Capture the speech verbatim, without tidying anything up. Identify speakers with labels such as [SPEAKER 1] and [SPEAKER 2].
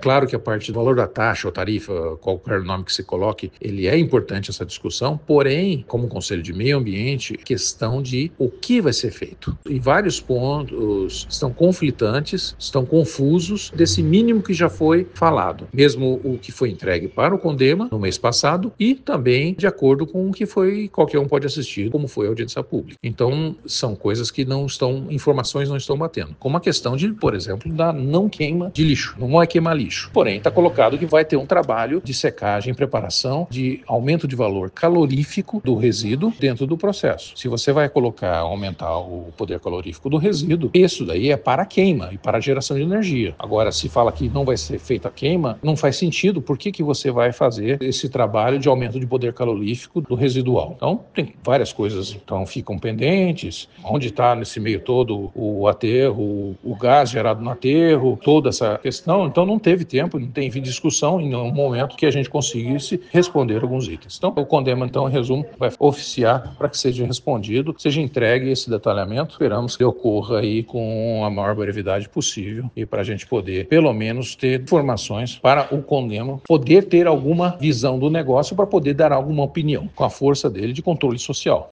[SPEAKER 1] claro que a parte do valor da taxa ou tarifa, qualquer nome que se coloque, ele é importante essa discussão, porém, como Conselho de Meio Ambiente, questão de o que vai ser feito. E vários pontos estão conflitantes, estão confusos desse mínimo que já foi falado, mesmo o que foi entregue para o CONDEMA no mês passado e também de acordo com o que foi, qualquer um pode assistir, como foi a audiência pública. Então, são coisas que não estão, informações não estão batendo. Como a questão de, por exemplo, da não queima de lixo, não vai queimar lixo. Porém, está colocado que vai ter um trabalho de secagem, preparação, de aumento de valor calorífico do resíduo dentro do processo. Se você vai colocar, aumentar o poder calorífico do resíduo, isso daí é para a queima e para a geração de energia. Agora, se fala que não vai ser feita a queima, não faz sentido. Por que que você vai fazer esse trabalho de aumento de poder calorífico do residual? Então, tem várias coisas que então, ficam pendentes. Onde está nesse meio todo o aterro, o, o gás gerado no aterro, toda essa questão. Então, não teve tempo, não teve discussão em nenhum momento que a gente conseguisse responder alguns itens. Então, o CONDEMA, então, em resumo, vai oficiar para que seja respondido, seja entregue esse detalhamento. Esperamos que ocorra aí com a maior brevidade possível e para a gente poder, pelo menos, ter informações para o CONDEMA poder ter alguma visão do negócio para poder dar alguma opinião com a força dele de controle social.